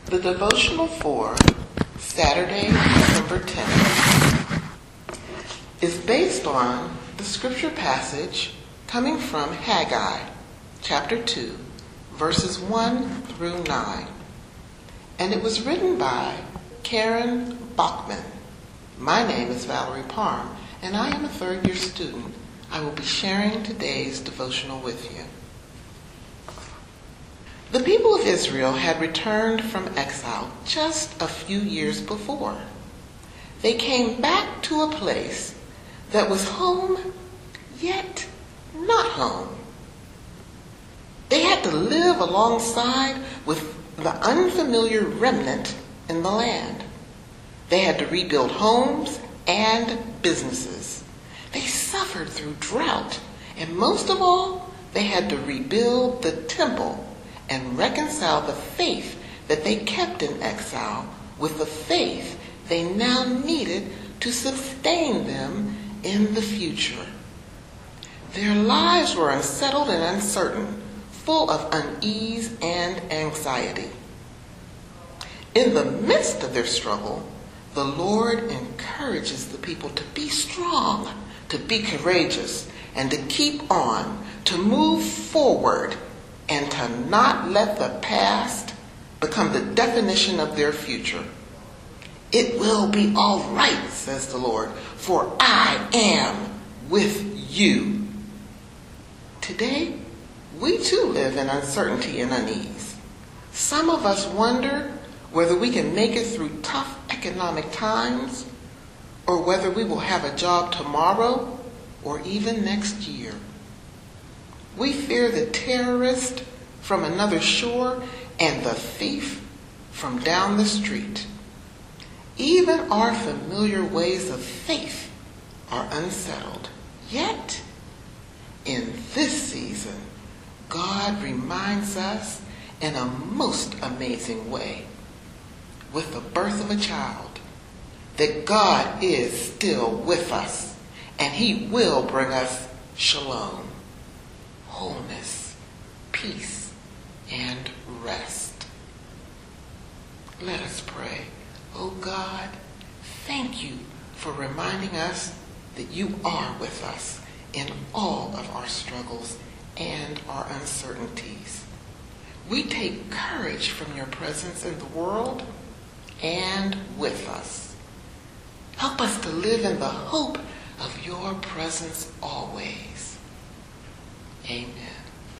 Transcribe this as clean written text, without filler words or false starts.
The devotional for Saturday, December 10th is based on the scripture passage coming from Haggai, chapter 2, verses 1 through 9. And it was written by Karen Bachman. My name is Valerie Parm, and I am a third-year student. I will be sharing today's devotional with you. The people of Israel had returned from exile just a few years before. They came back to a place that was home, yet not home. They had to live alongside with the unfamiliar remnant in the land. They had to rebuild homes and businesses. They suffered through drought, and most of all, they had to rebuild the temple and reconcile the faith that they kept in exile with the faith they now needed to sustain them in the future. Their lives were unsettled and uncertain, full of unease and anxiety. In the midst of their struggle, the Lord encourages the people to be strong, to be courageous, and to keep on, to move forward, and to not let the past become the definition of their future. It will be all right, says the Lord, for I am with you. Today, we too live in uncertainty and unease. Some of us wonder whether we can make it through tough economic times, or whether we will have a job tomorrow or even next year. We fear the terrorist from another shore and the thief from down the street. Even our familiar ways of faith are unsettled. Yet, in this season, God reminds us in a most amazing way, with the birth of a child, that God is still with us, and He will bring us shalom, wholeness, peace, and rest. Let us pray. Oh God, thank you for reminding us that you are with us in all of our struggles and our uncertainties. We take courage from your presence in the world and with us. Help us to live in the hope of your presence always. Amen.